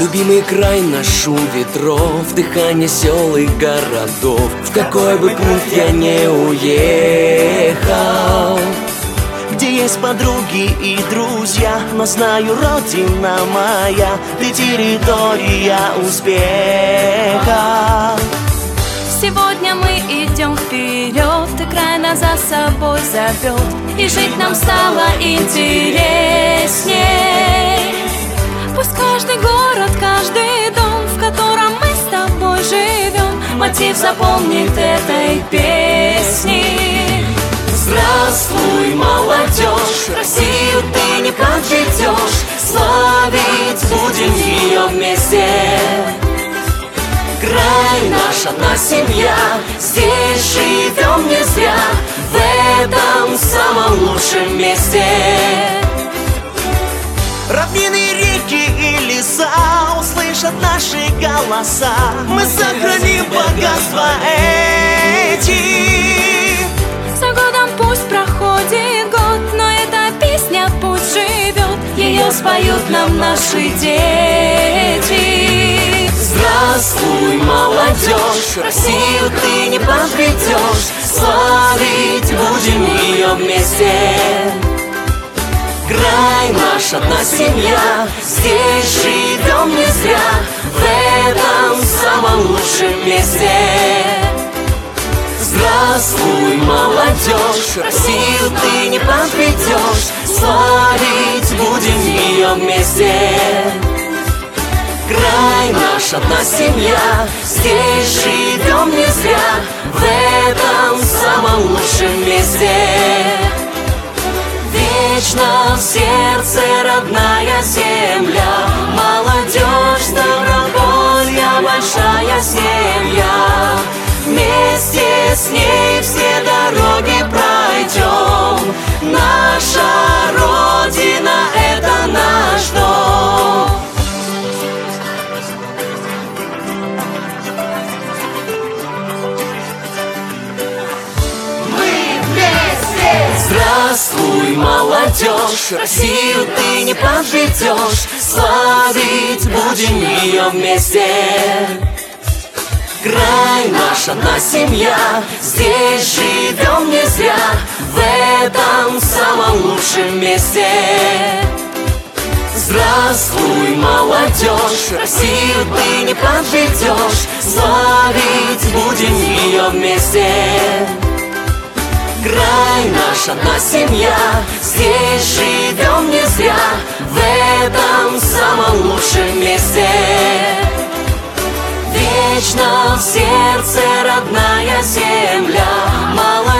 Любимый край наш, шум ветров, дыхание сел и городов. В какой бы пункт я не уехал, где есть подруги и друзья, но знаю, родина моя, ты территория успеха. Сегодня мы идем вперед, и край нас за собой зовет, и жить нам стало интересней. Пусть каждый город, каждый дом, в котором мы с тобой живем, мотив запомнит этой песни. Здравствуй, молодежь, Россию ты не подведешь, славить будем ее вместе. Край наш, одна семья, здесь живем не зря, в этом самом лучшем месте. Равнины, реки и леса услышат наши голоса, мы сохраним богатства эти. За годом пусть проходит год, но эта песня пусть живет, ее споют нам наши дети. Здравствуй, молодежь, Россию ты не подведешь, славить будем ее вместе. Край наш, одна семья, здесь живем не зря, в этом самом лучшем месте. Здравствуй, молодежь, Россию ты не подведешь, славить будем ее вместе. Край наш, одна семья, здесь живем не зря, в этом самом лучшем месте. Вечно в сердце родная земля, молодежь Ставрополья, большая семья. Вместе с ней все дороги пройдем, наша Родина — это наш дом. Здравствуй, молодежь, Россию ты не подведешь, славить будем ее вместе. Край наш, одна семья, здесь живем не зря, в этом самом лучшем месте. Здравствуй, молодежь, Россию ты не подведешь, славить будем ее вместе. Край наш, одна семья, здесь живем не зря, в этом самом лучшем месте. Вечно в сердце родная земля, молодежь